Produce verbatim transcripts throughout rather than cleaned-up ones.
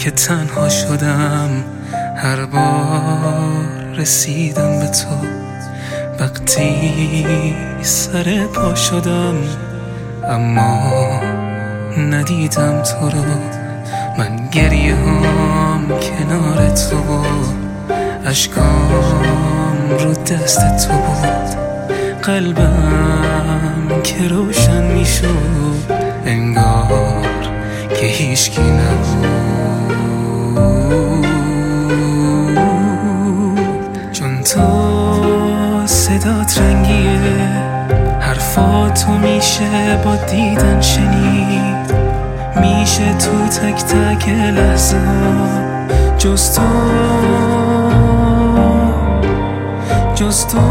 که تنها شدم، هر بار رسیدم به تو وقتی سر پا شدم، اما ندیدم تو رو. من گریه هم کنار تو بود، اشکام رو دست تو بود، قلبم که روشن می شد انگار که هیچکی نبود، چون تو صدات رنگیه، حرفاتو میشه با دیدن شنید، میشه تو تک تک لحظه جز تو، جز تو،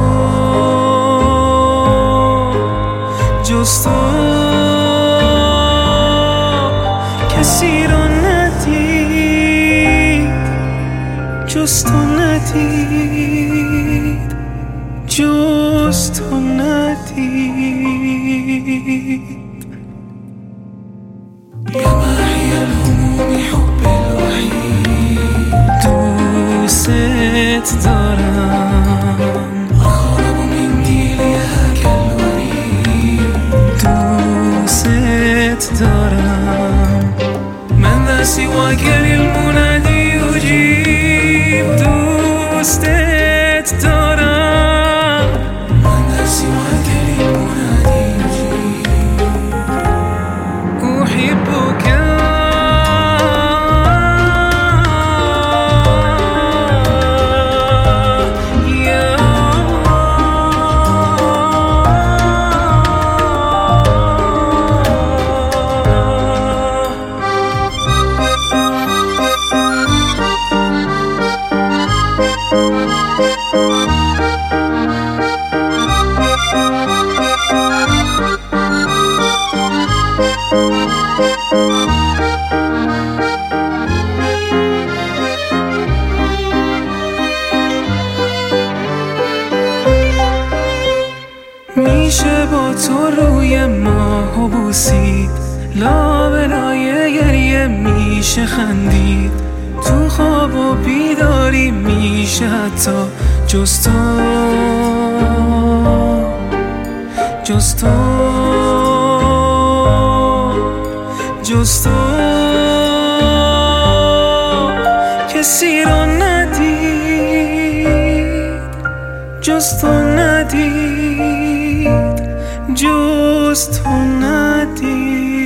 جز تو کسی رو ندید، جز تو ندید، جز تو ندید. يا ماحي الهموم حب الوحيد، دوست دارم، أقرب مني ليهاك الوريد، دوست دارم. من ذا سواك للمنادي يجيب، دوست دارم. من ذا سواك للمنادي يجيب، أحبك میشه با تو روی ماهو بوسید، لابلای گریه میشه خندید، تو خواب و بیداری میشه حتی جز تو، جز تو، جز تو کسی رو ندید، جز تو ندید، جز تو ندید.